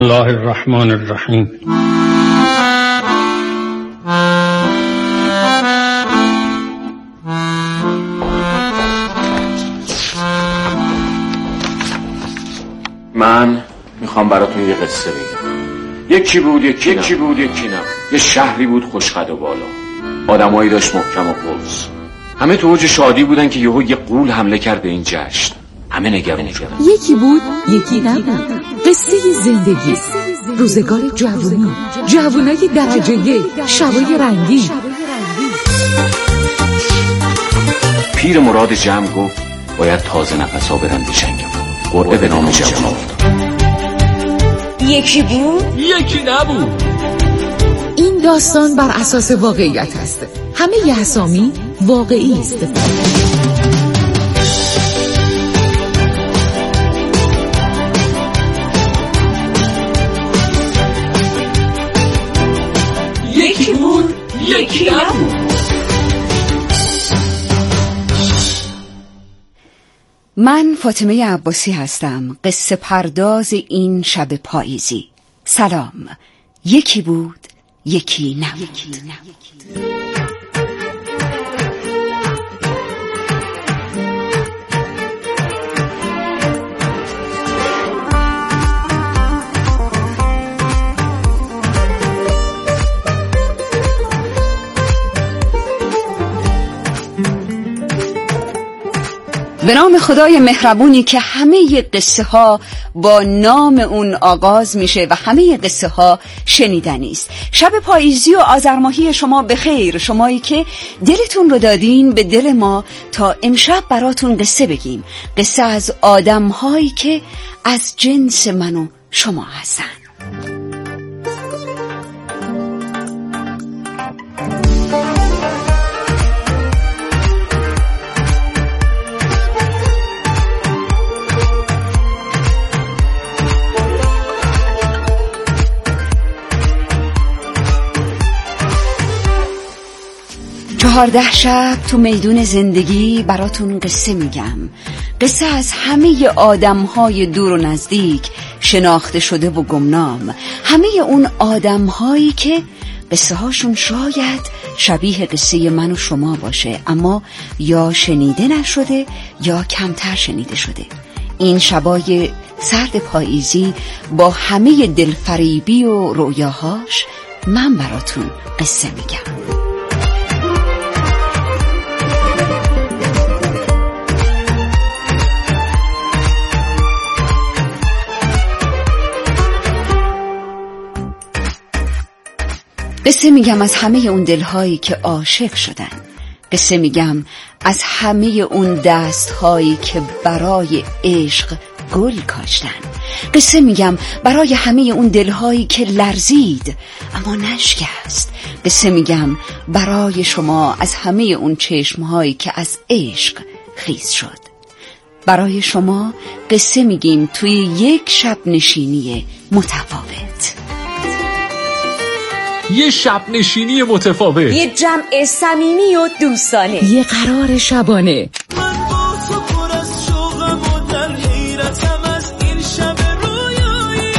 الله الرحمن الرحیم. من میخوام براتون یه قصه بگم. یکی بود یکی نه. یه شهری بود خوشقد و بالا، آدمایی داشت محکم و قلز. همه تو اوج شادی بودن که یه غول حمله کرد به این جشن. همه نگران. یکی بود یکی نبود. قصه زندگی، روزگار جوونای درجه یک، شبای رنگین. پیر مراد جمع گفت باید تازه نفسا برن بشنگم. قرعه به نام جوان افتاد. یکی بود یکی نبود. این داستان بر اساس واقعیت است. همه ی اسامی واقعی است. یکی بود یکی نبود. من فاطمه عباسی هستم، قصه پرداز این شب پاییزی. سلام. یکی بود یکی نبود. به نام خدای مهربونی که همه قصه ها با نام اون آغاز میشه و همه قصه ها شنیدنی است. شب پاییزی و آذرماهی شما بخیر، شمایی که دلتون رو دادین به دل ما تا امشب براتون قصه بگیم. قصه از آدم هایی که از جنس من و شما هستن. چهارده شب تو میدون زندگی براتون قصه میگم. قصه از همه آدم‌های دور و نزدیک، شناخته شده و گمنام. همه اون آدم‌هایی که قصه هاشون شاید شبیه قصه من و شما باشه، اما یا شنیده نشده یا کمتر شنیده شده. این شبای سرد پاییزی با همه دلفریبی و رویاهاش من براتون قصه میگم. قصه میگم از همه اون دلهایی که عاشق شدن. قصه میگم از همه اون دستهایی که برای عشق گل کاشتن. قصه میگم برای همه اون دلهایی که لرزید اما نشکست. قصه میگم برای شما از همه اون چشمهایی که از عشق خیز شد. برای شما قصه میگیم توی یک شب نشینی متفاوت. یه شب نشینی متفاوت، یه جمع صمیمی و دوستانه، یه قرار شبانه. من با تو پر از شوقم و در حیرتم از این شب رویایی.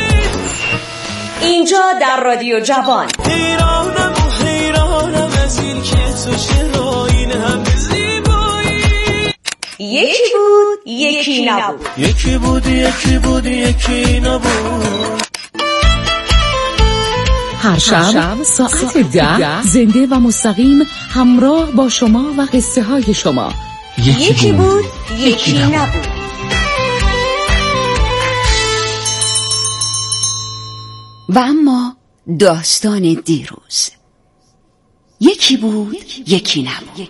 اینجا در رادیو جوان. حیرانم از این که تو چرا این همه زیبایی. یکی بود یکی نبود. یکی بود یکی نبود. هر شب ساعت 10 زنده و مستقیم همراه با شما و قصه های شما. یکی بود یکی نبود. و اما داستان دیروز. یکی بود یکی نبود.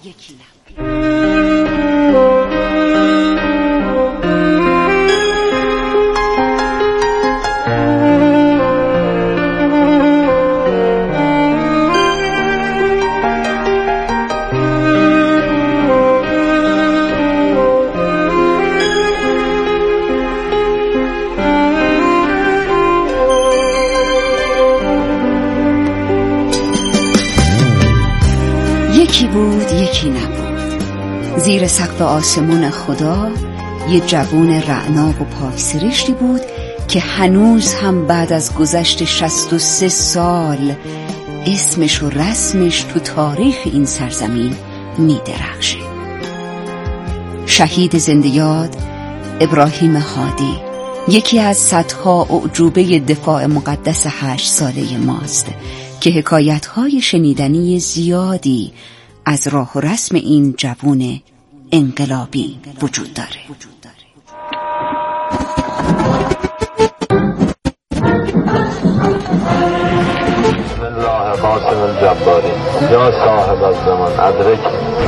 یکی بود یکی نبود. زیر سقف آسمون خدا یه جوون رعنا و پاک سرشتی بود که هنوز هم بعد از گذشت 63 سال اسمش و رسمش تو تاریخ این سرزمین می درخشه. شهید زنده یاد ابراهیم هادی یکی از صدها اعجوبه دفاع مقدس 8 ساله ماست که حکایت‌های شنیدنی زیادی از راه و رسم این جوان انقلابی وجود داره. بسم الله قاسم الجباری یا صاحب الزمان ادرک.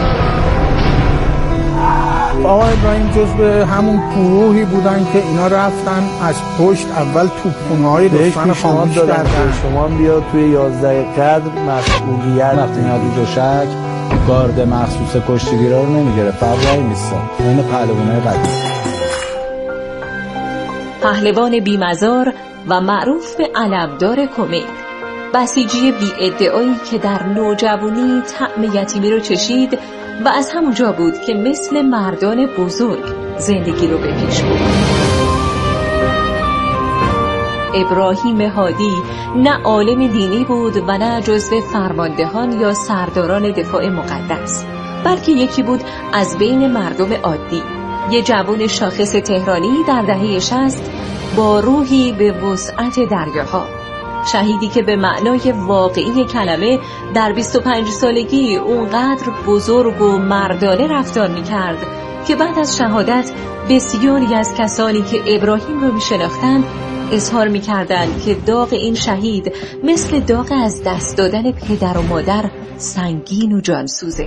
آقا ابراهیم جزو همون گروهی بودن که اینا رفتن از پشت اول توپخونه‌های دشمن خاموش کردن. شما بیا توی 11 قدر مسئولیت وقتی اینا دو شک گارد مخصوص کشتیگیرا رو نمیگیره، فرقی نیست. این پهلوانای قدیم، پهلوان بیمزار و معروف به علمدار کمیل، بسیجی بی ادعایی که در نوجوانی طعم یتیمی رو چشید و از همونجا بود که مثل مردان بزرگ زندگی رو به پیش برد. ابراهیم هادی نه عالم دینی بود و نه جزو فرماندهان یا سرداران دفاع مقدس، بلکه یکی بود از بین مردم عادی، یه جوان شاخص تهرانی در دهه 60 با روحی به وسعت دریاها. شهیدی که به معنای واقعی کلمه در 25 سالگی اونقدر بزرگ و مردانه رفتار می‌کرد که بعد از شهادت بسیاری از کسانی که ابراهیم رو می‌شناختند اظهار می‌کردند که داغ این شهید مثل داغ از دست دادن پدر و مادر سنگین و جانسوزه.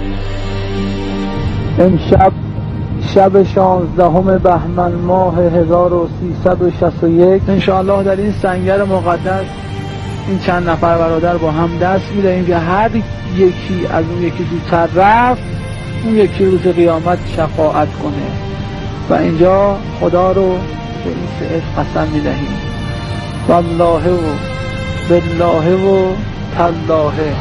امشب شب 16 بهمن ماه 1361 انشاءالله در این سنگر مقدس این چند نفر برادر با هم دست میدهیم که هر یکی از اون یکی زودتر رفت اون یکی روز قیامت شفاعت کنه و اینجا خدا رو به این سعید قسم میدهیم والله و بالله و تالله.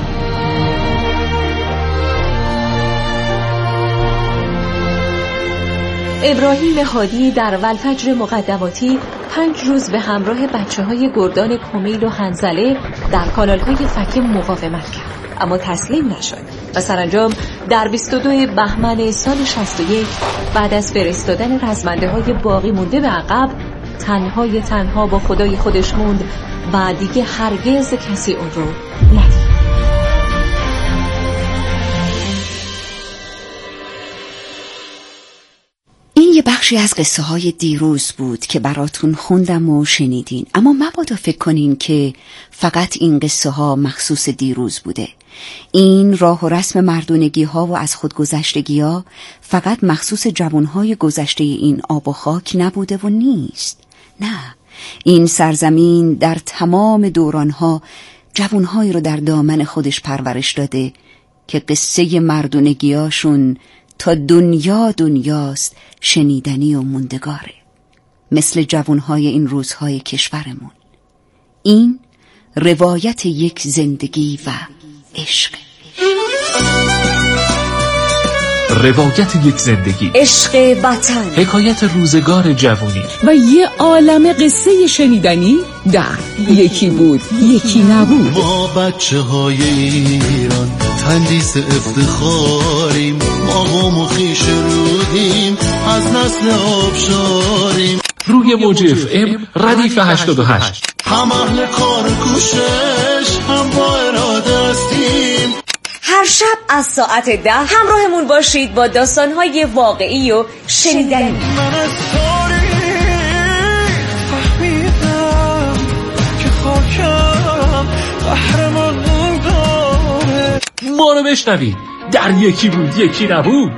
ابراهیم هادی در والفجر مقدماتی 5 روز به همراه بچه‌های گردان کمیل و حنظله در کانال‌های فکه مقاومت کرد، اما تسلیم نشد و سرانجام در 22 بهمن سال 61 بعد از فرستادن رزمنده‌های باقی مونده به عقب تنها با خدای خودش موند و دیگه هرگز کسی اون رو ندید. یه بخشی از قصه های دیروز بود که براتون خوندم و شنیدین، اما مبادا فکر کنین که فقط این قصه ها مخصوص دیروز بوده. این راه و رسم مردونگی ها و از خودگذشتگی ها فقط مخصوص جوانهای گذشته این آب و خاک نبوده و نیست. نه، این سرزمین در تمام دورانها جوانهایی رو در دامن خودش پرورش داده که قصه مردونگی هاشون تا دنیاست شنیدنی و موندگاره، مثل جوانهای این روزهای کشورمون. این روایت یک زندگی و عشق. روایت یک زندگی، عشق وطن، حکایت روزگار جوانی و یه عالم قصه شنیدنی در یکی بود یکی نبود. ما بچه های ایران تندیس افتخاریم، ما قوم و خویش رودیم، از نسل آبشاریم. روی موج FM ردیف 88 هم اهل کار کوشش، هم با اراده هستیم. هر شب از ساعت 10 همراهمون باشید با داستان‌های واقعی و شنیدنی. من از تاریخ فهمیدم که خاکم قهرمان داره. ما رو بشنوید در یکی بود یکی نبود.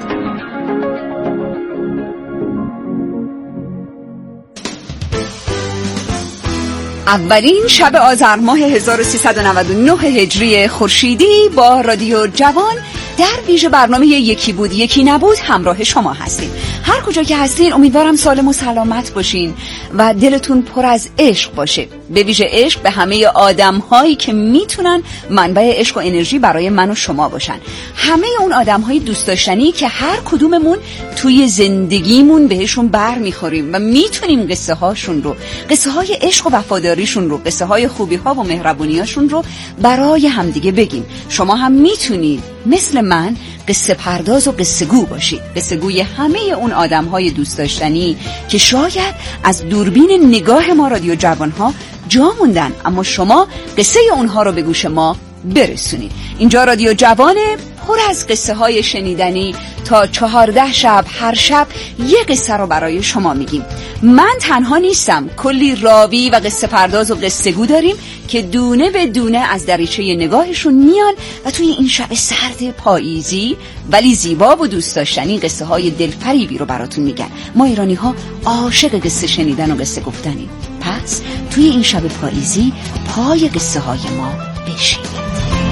اولین شب آذر ماه 1399 هجری خورشیدی با رادیو جوان در ویژه برنامه یکی بود یکی نبود همراه شما هستیم. هر کجا که هستین امیدوارم سالم و سلامت باشین و دلتون پر از عشق باشه، به ویژه عشق به همه آدم‌هایی که میتونن منبع عشق و انرژی برای من و شما باشن، همه اون آدم‌های دوست داشتنی که هر کدوممون توی زندگیمون بهشون بر میخوریم و میتونیم قصه هاشون رو، قصه های عشق و وفاداریشون رو، قصه های خوبی ها و مهربونیاشون رو برای همدیگه بگیم. شما هم میتونید مثل من قصه پرداز و قصه گو باشید، قصه گوی همه اون آدم های دوست داشتنی که شاید از دوربین نگاه ما رادیو جوانها جا موندن، اما شما قصه اونها رو به گوش ما برسونید. اینجا رادیو جوانه، پر از قصه های شنیدنی. تا 14 شب هر شب یه قصه رو برای شما میگیم. من تنها نیستم، کلی راوی و قصه پرداز و قصه گو داریم که دونه به دونه از دریچه نگاهشون میان و توی این شب سرد پاییزی ولی زیبا و دوست داشتنی قصه های دلفریبی رو براتون میگن. ما ایرانی ها عاشق قصه شنیدن و قصه گفتنیم، پس توی این شب پاییزی پای قصه های ما بشینید.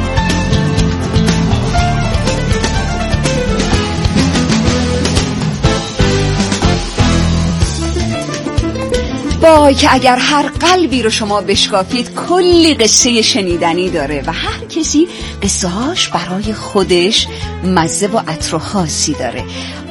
وای که اگر هر قلبی رو شما بشکافید کلی قصه شنیدنی داره و هر کسی قصه هاش برای خودش مزه و عطر و خاصی داره.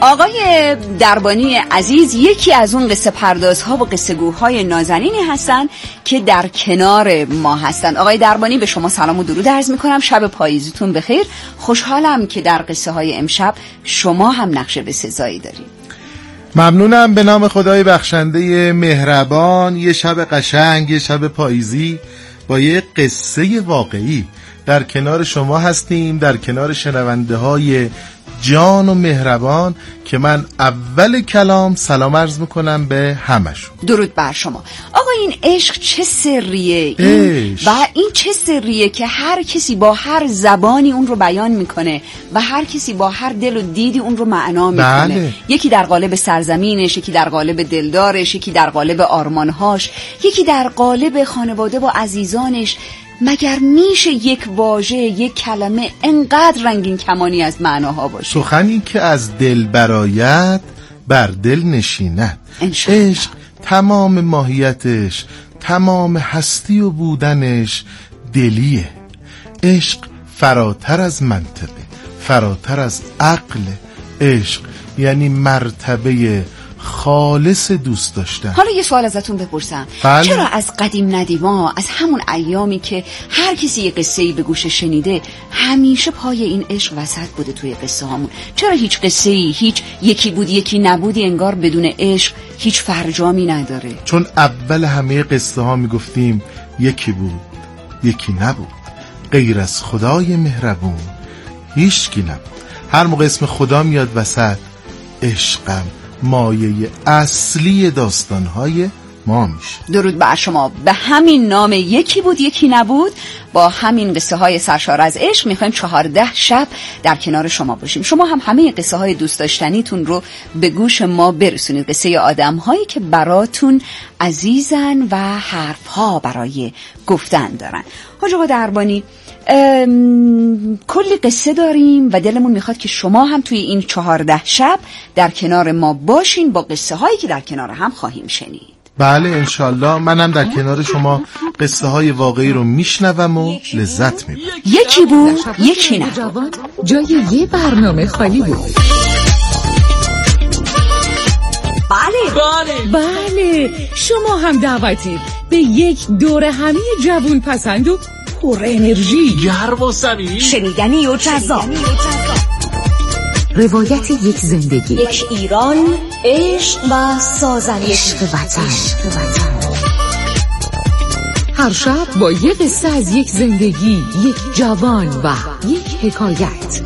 آقای دربانی عزیز یکی از اون قصه پردازها و قصه گوهای نازنینی هستن که در کنار ما هستن. آقای دربانی به شما سلام و درود عرض میکنم، شب پاییزیتون بخیر. خوشحالم که در قصه های امشب شما هم نقش بسزایی دارید. ممنونم. به نام خدای بخشنده مهربان، یه شب قشنگ، یه شب پاییزی با یه قصه واقعی در کنار شما هستیم، در کنار شنونده های جان و مهربان که من اول کلام سلام عرض میکنم به همشون. درود بر شما. آقا این عشق چه سریه و این چه سریه که هر کسی با هر زبانی اون رو بیان میکنه و هر کسی با هر دل و دیدی اون رو معنا میکنه. بله. یکی در قالب سرزمینش، یکی در قالب دلدارش، یکی در قالب آرمانهاش، یکی در قالب خانواده و عزیزانش. مگر میشه یک واژه، یک کلمه انقدر رنگین کمانی از معناها باشه؟ سخنی که از دل برآید بر دل نشیند. عشق تمام ماهیتش، تمام هستی و بودنش دلیه. عشق فراتر از منطقه، فراتر از عقل. عشق یعنی مرتبه خالص دوست داشتن. حالا یه سوال ازتون بپرسم. بله. چرا از قدیم ندیما، از همون ایامی که هر کسی یه قصه‌ای به گوش شنیده، همیشه پای این عشق وسط بوده توی قصه هامون؟ چرا هیچ قصه‌ای، هیچ یکی بود یکی نبودی انگار بدون عشق هیچ فرجامی نداره؟ چون اول همه قصه ها میگفتیم یکی بود یکی نبود، غیر از خدای مهربون هیچ کی نبود. هر موقع اسم خدا میاد وسط، عشقم مایه اصلی داستانهای ما میشه. درود بر شما. به همین نام یکی بود یکی نبود، با همین قصه های سرشار از عشق میخوایم 14 شب در کنار شما باشیم. شما هم همه قصه های دوست داشتنیتون رو به گوش ما برسونید، قصه آدم هایی که براتون عزیزن و حرف ها برای گفتن دارن. حاج آقا دربانی، کلی قصه داریم و دلمون میخواد که شما هم توی این 14 شب در کنار ما باشین با قصه هایی که در کنار هم خواهیم شنید. بله انشالله. منم در کنار شما قصه های واقعی رو میشنوم و لذت میبرم. یکی بود یکی نه. جای یه برنامه خالی بود. بله شما هم دعوتید به یک دوره همه جوون پسند و پر انرژی، گرم و صمیمی، شنیدنی و جذاب. روایت یک زندگی، یک ایران، عشق و سازندگی، عشق وطن. هر شب با یک قصه از یک زندگی، یک جوان و یک حکایت.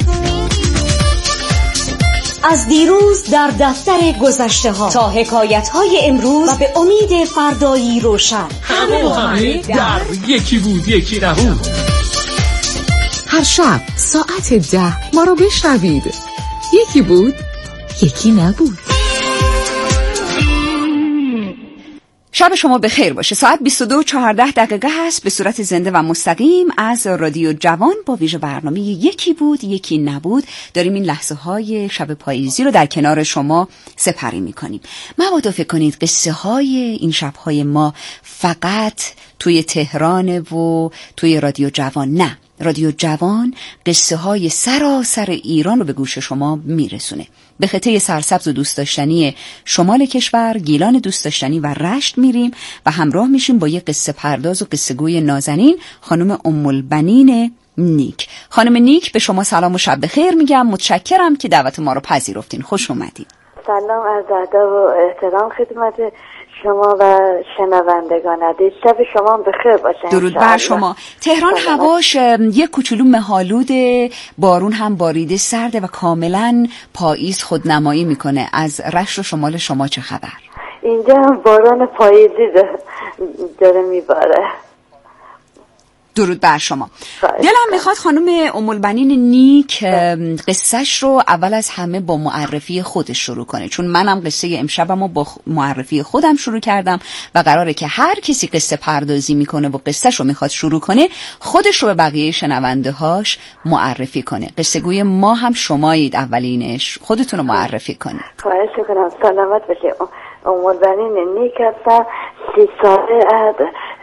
از دیروز در دفتر گذشته ها تا حکایت های امروز و به امید فردایی روشن، همه در یکی بود یکی نبود. هر شب ساعت 10 ما رو بشنوید. یکی بود یکی نبود. شب شما بخیر باشه. ساعت 22:14 هست به صورت زنده و مستقیم از رادیو جوان با ویژه برنامه یکی بود یکی نبود. داریم این لحظه های شب پاییزی رو در کنار شما سپری میکنیم. مبادا فکر کنید قصه های این شب های ما فقط توی تهران و توی رادیو جوان. نه، رادیو جوان قصه های سراسر ایران رو به گوش شما میرسونه. به خطه سرسبز و دوست داشتنی شمال کشور، گیلان دوست داشتنی و رشت میریم و همراه میشیم با یه قصه پرداز و قصه گوی نازنین، خانم البنین نیک. خانم نیک، به شما سلام و شب بخیر میگم. متشکرم که دعوت ما رو پذیرفتین. خوش اومدین. سلام، عرض ادب و احترام خدمت شما و شنوندگان عزیز. شب شما بخیر باشه. درود بر شما. تهران هواش یک کوچولو مه‌آلوده، بارون هم باریده، سرده و کاملا پاییز خودنمایی میکنه. از رشت و شمال شما چه خبر؟ اینجا هم باران پاییزی داره میباره. درود بر شما. دلم میخواد خانم البنین نیک قصهش رو اول از همه با معرفی خودش شروع کنه، چون منم قصه امشبمو با معرفی خودم شروع کردم و قراره که هر کسی قصه پردازی میکنه و قصهش رو میخواد شروع کنه خودش رو به بقیه شنونده هاش معرفی کنه. قصه گوی ما هم شمایید، اولینش خودتون رو معرفی کنید. خواهش میکنم. سلامت باشید. البنین نیک هستم، 30 ساله از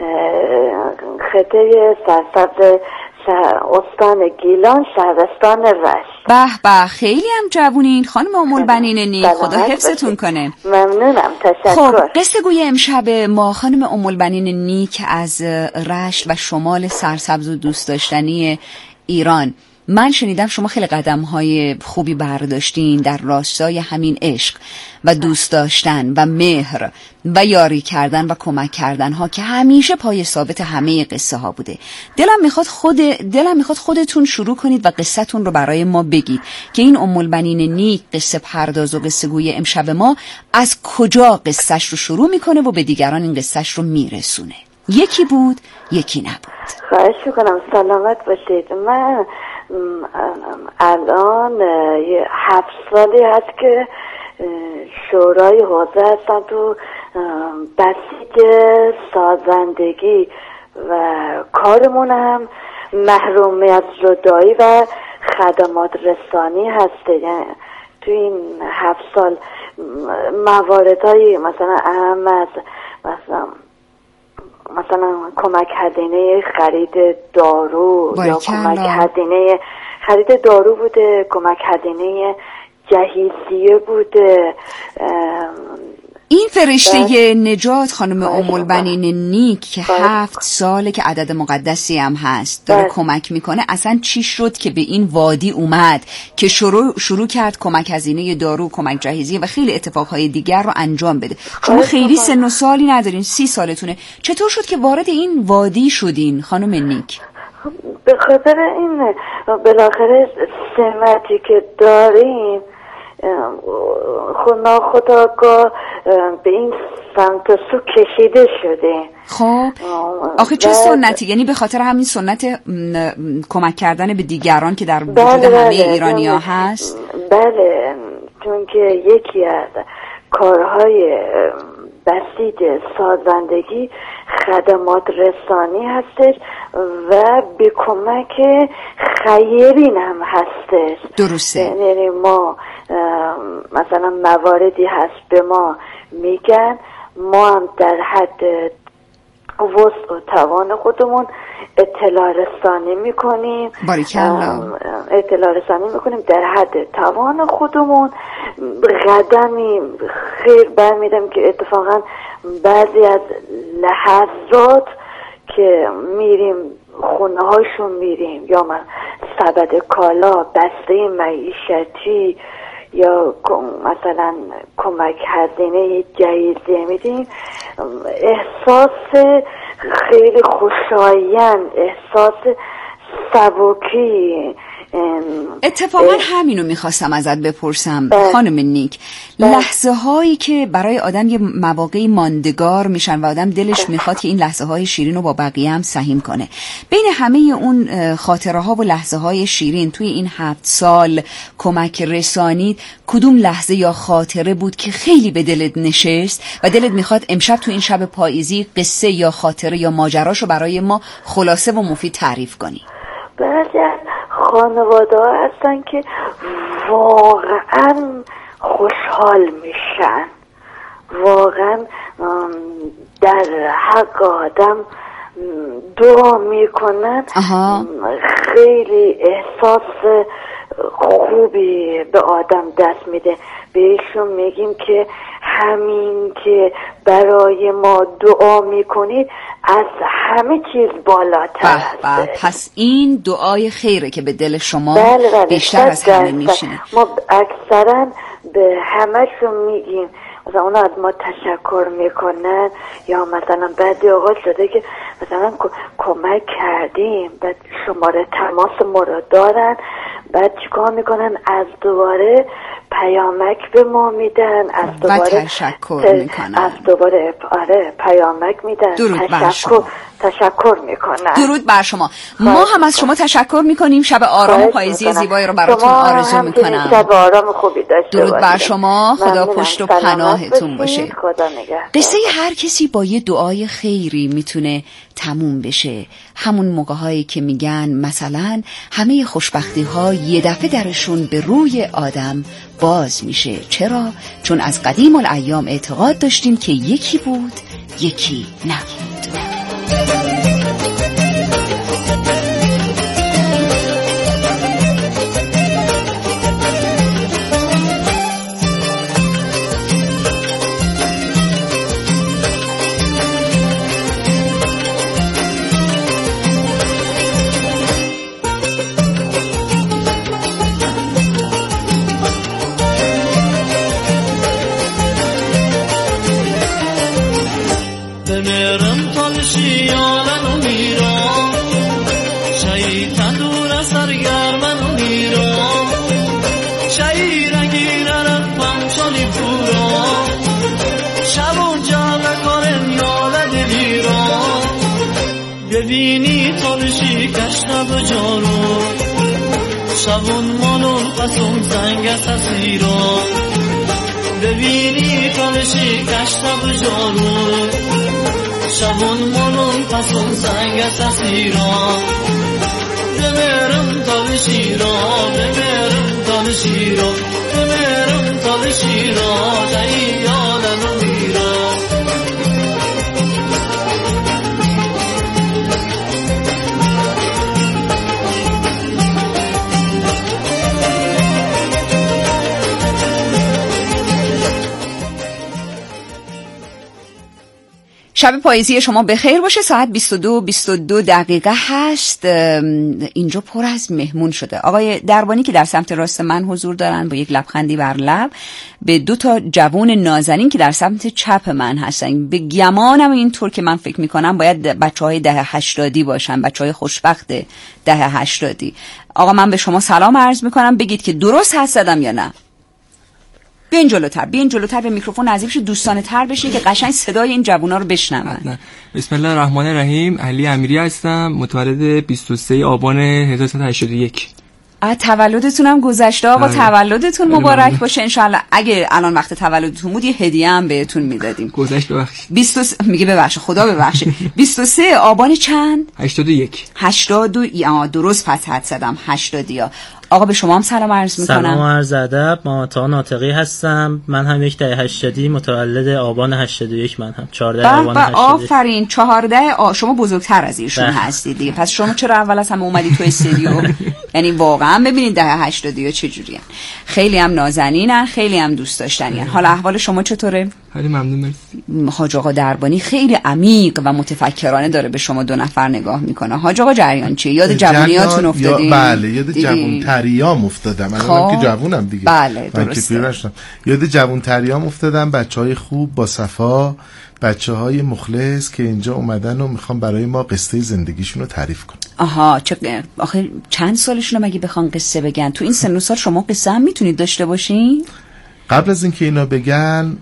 خطه سرسبز استان گیلان، شهرستان رشت. به به، خیلی هم جوونین خانم البنین نیک. خدا حفظتون کنه. ممنونم، تشکر. خب قصه گوی امشب ما خانم البنین نیک از رشت و شمال سرسبز و دوست داشتنی ایران. من شنیدم شما خیلی قدم‌های خوبی برداشتین در راستای همین عشق و دوست داشتن و مهر و یاری کردن و کمک کردن ها که همیشه پای ثابت همه قصه ها بوده. دلم میخواد خودتون شروع کنید و قصه‌تون رو برای ما بگید که این البنین نیک قصه پرداز و قصه گوی امشب ما از کجا قصهش رو شروع میکنه و به دیگران این قصهش رو میرسونه. یکی بود یکی نبود. خواهش میکنم. سلامت باشید. من الان 7 سالی هست که شورای حوزه هستم تو بسیج سازندگی و کارمون هم محرومیت زدایی و خدمات رسانی هسته. یعنی تو این 7 سال مواردهای مثلا اهم از مثلا کمک هزینه خرید دارو یا کمک هزینه خرید دارو بوده، کمک هزینه جهیزیه بوده. این فرشته نجات خانم البنین نیک که 7 ساله که عدد مقدسی هم هست داره کمک میکنه، اصلا چی شد که به این وادی اومد که شروع کرد کمک هزینه دارو، کمک جهیزیه و خیلی اتفاقهای دیگر رو انجام بده؟ شما خیلی سن و سالی ندارین، 30 سالتونه. چطور شد که وارد این وادی شدین خانم نیک؟ به خاطر این بالاخره سمتی که داریم ناخودآگاه به این سمت سو کشیده شده. خب آخه چه سنتی؟ یعنی به خاطر همین سنت کمک کردن به دیگران که در وجود همه ایرانی‌ها هست؟ بله، چون که یکی از کارهای بسیج سازندگی خدمات رسانی هستش و به کمک خیرین هم هستش. درسته. یعنی ما مثلا مواردی هست به ما میگن، ما هم در حد وسع و توان خودمون اطلاع رسانی میکنیم. اطلاع رسانی میکنیم در حد توان خودمون. قدمی خیر برمیدم که اتفاقا بعضی از لحظات که میریم خونه هاشون میریم یا من سبد کالا، بسته معیشتی یا مثلا کمک هزینه جهیزیه میدیم، احساس خیلی خوشایند، احساس سبکی اتفاقا همینو میخواستم ازت بپرسم خانم نیک. لحظه هایی که برای آدم یه مواقعی ماندگار میشن و آدم دلش میخواد که این لحظه های شیرین رو با بقیه هم سهیم کنه، بین همه اون خاطره ها و لحظه های شیرین توی این 7 سال کمک رسانید، کدوم لحظه یا خاطره بود که خیلی به دلت نشست و دلت میخواد امشب تو این شب پاییزی قصه یا خاطره یا ماجراشو برای ما خلاصه و مفید تعریف کنی؟ بعضی از خانواده ها هستن که واقعا خوشحال میشن، واقعا در حق آدم دعا میکنن، خیلی احساس خوبی به آدم دست میده. بهشون میگیم که همین که برای ما دعا میکنید از همه چیز بالاتر هست. پس این دعای خیره که به دل شما بیشتر از همه میشینه. ما اکثرا به همهشون میگیم، مثلا اونا از ما تشکر میکنن، یا مثلا بعدی اوقات شده که مثلا کمک کردیم، بعد شماره تماس ما رو دارن، بعد چیکار میکنن؟ از دوباره پیامک به ما میدن، از دوباره تشکر میکنن، از دوباره پیامک میدن، تشکر میکنن. درود بر شما. ما هم از شما تشکر میکنیم. شب آرام و پاییزی زیبایی رو براتون آرزو میکنم. شب آرام خوبی داشته درود بر شما. خدا پشت و پناهتون باشه. قصه هر کسی با یه دعای خیری میتونه تموم بشه. همون موقع هایی که میگن مثلا همه خوشبختی ها یه دفعه درشون به روی آدم باز میشه. چرا؟ چون از قدیم الایام اعتقاد داشتیم که یکی بود یکی نبود. ببینی تالشی کشنب جارو شبون مانون قسم زنگ سسیرو ببینی تالشی کشنب جارو شبون مانون قسم زنگ سسیرو بمیرم تالشی رو بمیرم تالشی رو بمیرم تالشی رو جایی یادم میرو شب پاییزی شما بخیر باشه. ساعت 22:22 هست. اینجا پر از مهمون شده. آقای دربانی که در سمت راست من حضور دارن با یک لبخندی بر لب، به 2 جوون نازنین که در سمت چپ من هستن. به گمانم اینطور که من فکر میکنم باید بچهای دهه 80 باشن، بچهای خوشبخت دهه 80. آقا من به شما سلام عرض میکنم، بگید که درست حدس زدم یا نه. بیاین جلوتر به میکروفون نزدیک شید، دوستانه تر بشین که قشنگ صدای این جوونا رو بشنون. بسم الله الرحمن الرحیم. علی امیری هستم، متولد 23 آبان 1381. تولدتونم گذشته آقا. تولدتون مبارک باشه انشالله. اگه الان وقت تولدتون بود یه هدیه هم بهتون میدادیم. گذشت ببخشید. میگه ببخشید، خدا ببخشه. 23 آبان چند؟ 81. 82. درست پس حد زدم. 80. آقا به شما هم سلام عرض میکنم. سلام عرض ادب. ماتا ناطقی هستم. من هم یک دهه 80 متولد آبان 81. من هم 14 آبان 80. آفرین. 14 شما بزرگتر از ایشون هستید دیگه. پس شما چرا اول از همه اومدی تو استودیو؟ یعنی واقعا ببینید دهه 80 چجوریه. خیلی هم نازنینن، خیلی هم دوست داشتنین. حالا احوال شما چطوره؟ خیلی ممنون، مرسی. حاج آقا دربانی خیلی عمیق و متفکرانه داره به شما 2 نفر نگاه میکنه. حاج آقا جریان چیه؟ یاد جوونیاتون افتادین؟ بله، یاد جوون تریام افتادم. الان که جوونم دیگه. بله درسته. یاد جوون تریام افتادم. بچهای خوب با صفا بچه‌های مخلص که اینجا اومدن و میخوان برای ما قصه زندگیشون رو تعریف کنن. آها، آخه چند سالشونه مگه بخوان قصه بگن؟ تو این سن و سال شما قصه هم میتونید داشته باشین؟ قبل از اینکه اینا بگن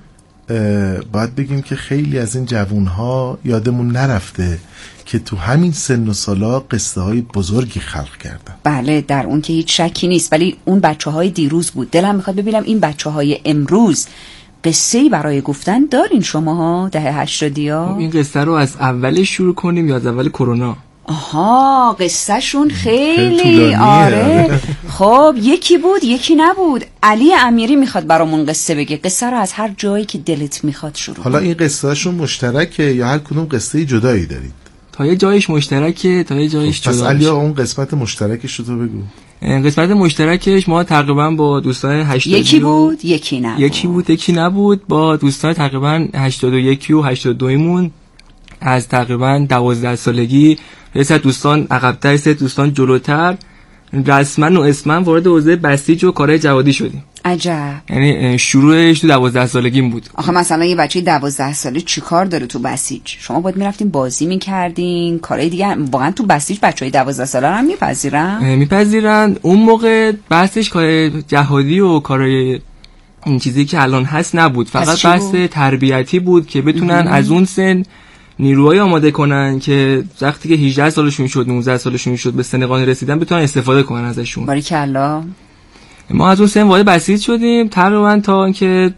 باید بگیم که خیلی از این جوانها یادمون نرفته که تو همین سن و سالا قصه های بزرگی خلق کردن. بله، در اون که هیچ شکی نیست، ولی اون بچه های دیروز بود. دلم میخواد ببینم این بچه های امروز قصه‌ای برای گفتن دارین شماها دهه 80ها؟ این قصه رو از اولش شروع کنیم یا از اول کرونا؟ آها، قصه شون خیلی آره. خب یکی بود یکی نبود. علی امیری میخواد برامون قصه بگه. قصه رو از هر جایی که دلت میخواد شروع. حالا این قصه شون مشترکه یا هر کدوم قصه جدایی دارید؟ تا یه جایش مشترکه تا یه جایش جدا. پس علی اون قسمت مشترکش رو تو بگو. قسمت مشترکش ما تقریبا با دوستان 80 یکی بود یکی نبود. یکی بود یکی نبود. با دوستان تقریبا 81 و 82 مون از تقریبا 12 سالگی، سه دوستان عقب‌تر سه دوستان جلوتر، رسما و اسما وارد حوزه بسیج و کارهای جوادی شدیم. عجب. یعنی شروعش تو 12 سالگیم بود. آخه مثلا یه بچه 12 ساله چیکار داره تو بسیج؟ شما باید میرفتین بازی میکردین، کارهای دیگه. واقعا تو بسیج بچهای 12 ساله هم میپذیرن. اون موقع بحثش کار جهادی و کارهای این چیزی که الان هست نبود، فقط بحث تربیتی بود که بتونن از اون سن نیروهای آماده کنن که وقتی که 18 سالشون شد 19 سالشون شد به سن قانونی رسیدن بتونن استفاده کنن ازشون. باریکلا. ما از اون سن وارد بسیج شدیم تقریبا تا اینکه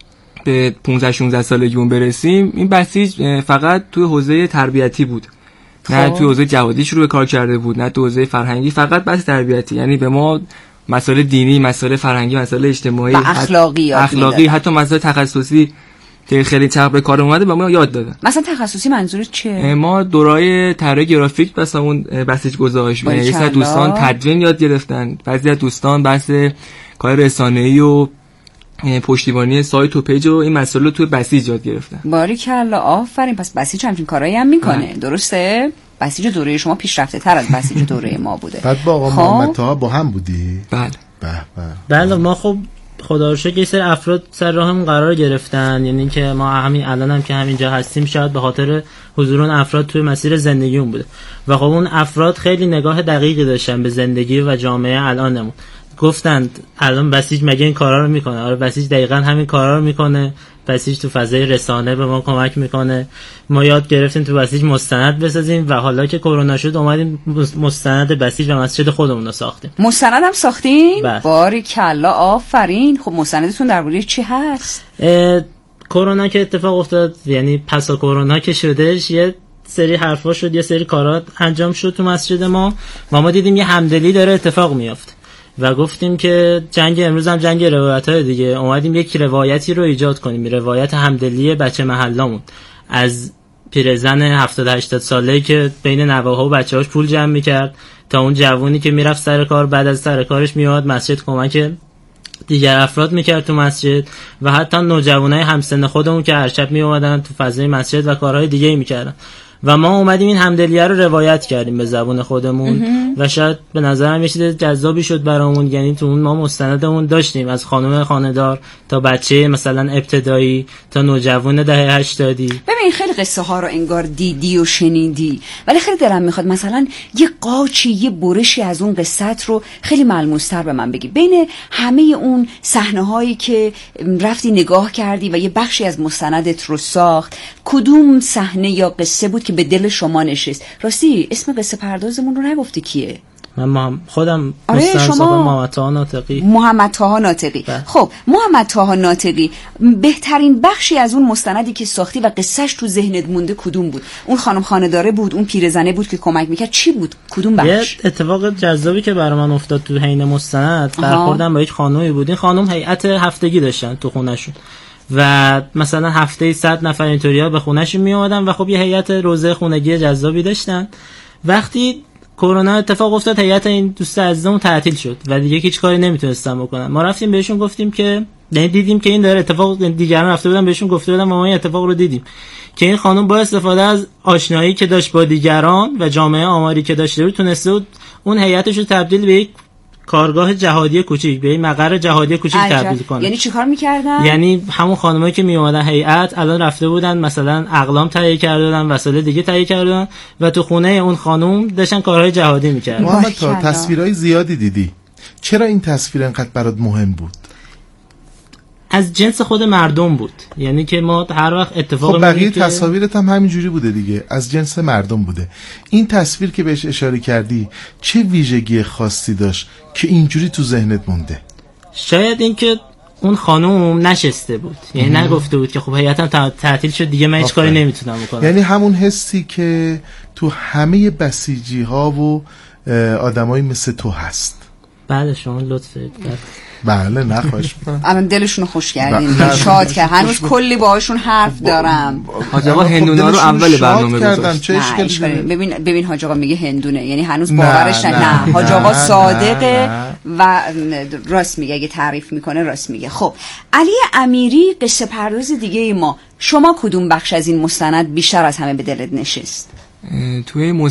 به 15 16 سالگیمون برسیم. این بسیج فقط توی حوزه تربیتی بود، نه توی حوزه جهادی شروع به کار کرده بود، نه توی حوزه فرهنگی، فقط بحث تربیتی. یعنی به ما مسائل دینی، مسائل فرهنگی، مسائل اجتماعی، اخلاقی حتی مسائل تخصصی که خیلی چقدر به کار اومده به ما یاد دادن. مثلا تخصصی منظورت چیه؟ ما دورای طراحی گرافیک بس اون بسیج گذاشت. یه سری دوستان تدوین یاد گرفتن، بعضی از دوستان بحث کار رسانه‌ای و پشتیبانی سایت و پیج و این مسائل رو توی بسیج یاد گرفتن. باریکلا، آفرین. پس بسیج همچین کارایی هم میکنه. درسته؟ بسیج دوره شما پیشرفته تر از بسیج دوره ما بوده. بعد با آقا محمد طه با هم بودی؟ بله. بله ما خب خدا رو شکر یه سری افراد سر راهمون قرار گرفتن. یعنی که ما همین الان هم که همینجا هستیم شاید به خاطر حضور اون افراد توی مسیر زندگیمون بوده. و خب اون افراد خیلی نگاه دقیقی داشتن به زندگی و جامعه الانمون. گفتند الان بسیج مگه این کارا رو میکنه؟ آره بسیج دقیقاً همین کارا رو میکنه. بسیج تو فضای رسانه به ما کمک میکنه. ما یاد گرفتیم تو بسیج مستند بسازیم و حالا که کرونا شد اومدیم مستند بسیج و مسجد خودمون رو ساختیم. مستند هم ساختین؟ باریکلا، آفرین. خب مستندتون درباره چی هست؟ کرونا که اتفاق افتاد، یعنی پسا کرونا که شدش، یه سری حرفا شد، یه سری کارات انجام شد تو مسجد ما و ما دیدیم یه همدلی داره اتفاق میافته و گفتیم که جنگ امروز هم جنگ روایت‌های دیگه. اومدیم یک روایتی رو ایجاد کنیم، روایت همدلی بچه محلامون، از پیرزن 70-80 ساله‌ای که بین نوه‌ها و بچه‌هاش پول جمع می‌کرد تا اون جوونی که میرفت سر کار، بعد از سر کارش میاد مسجد کمک دیگر افراد میکرد تو مسجد و حتی نوجوانای همسن خودمون که هر شب میومدن تو فضای مسجد و کارهای دیگه‌ای میکردن و ما اومدیم این همدلیه رو روایت کردیم به زبان خودمون و شاید به نظرم یه چیز جذابی شد برامون. یعنی تو اون ما مستندمون داشتیم از خانم خانه‌دار تا بچه مثلا ابتدایی تا نوجوان دهه 80. ببین خیلی قصه ها رو انگار دیدی و شنیدی، ولی خیلی دلم میخواد مثلا یه قاچی، یه برشی از اون قصت رو خیلی ملموس‌تر به من بگی. بین همه اون صحنه‌هایی که رفتی نگاه کردی و یه بخشی از مستندت رو ساخت، کدوم صحنه یا قصه بود که به دل شما نشست؟ راستی اسم قصه پردازمون رو نگفتی کیه؟ من خودم محمد طه ناطقی. خب محمد طه ناطقی، بهترین بخشی از اون مستندی که ساختی و قصهش تو ذهنت مونده کدوم بود؟ اون خانم خانه‌داره بود، اون پیرزنه بود که کمک میکرد، چی بود؟ کدوم بخش؟ یه اتفاق جذابی که برای من افتاد تو حین مستند، برخوردم با یک خانومی بود. این خانم هیئت هفتگی داشتن تو خونه‌شون و مثلا هفته 100 نفر اینطوریا به خونه‌شون میومدن و خب یه هیئت روزه خونگی جذابی داشتن. وقتی کرونا اتفاق افتاد هیئت این دوست عزیزمون تعطیل شد و دیگه هیچ کاری نمیتونستن بکنن. ما رفتیم بهشون گفتیم که دیدیم که این داره اتفاق، دیگران رفته بودن بهشون گفته بودن ما این اتفاق رو دیدیم که این خانم با استفاده از آشنایی که داشت با دیگران و جامعه آماری که داشته بود تونسته بود اون هیئتش رو تبدیل به یک کارگاه جهادی کوچیک، به مقر جهادی کوچیک تبدیل کنه. یعنی چیکار می‌کردن؟ یعنی همون خانمایی که میومدن هیئت الان رفته بودن مثلا اقلام تهیه کرده بودن، وسایل دیگه تهیه کرده بودن و تو خونه اون خانم داشتن کارهای جهادی می‌کردن. محمد تا تصویرهای زیادی دیدی، چرا این تصویر انقدر برات مهم بود؟ از جنس خود مردم بود، یعنی که ما هر وقت اتفاق خب بقیه تصاویرت هم همینجوری بوده دیگه، از جنس مردم بوده. این تصویر که بهش اشاره کردی چه ویژگی خاصی داشت که اینجوری تو ذهنت مونده؟ شاید این که اون خانم نشسته بود، یعنی نگفته بود که خب هیئتم تعطیل شد دیگه من هیچ کاری نمیتونم بکنم. یعنی همون حسی که تو همه بسیجی ها و آدمایی مثل تو هست. بله شما لطف کرد. بله نخواهش میکنم. الان دلشون خوش کردین، شاد کرد. هنوز کلی باهاشون حرف دارم. حاج آقا هندونا رو اول برنامه گذاشت. ببین حاج آقا میگه هندونه، یعنی هنوز باورش نه. حاج آقا صادقه و راست میگه، اگه تعریف میکنه راست میگه. خب علی امیری، قصه پرداز دیگه ما، شما کدوم بخش از این مستند بیشتر از همه به دلت نشست؟ توی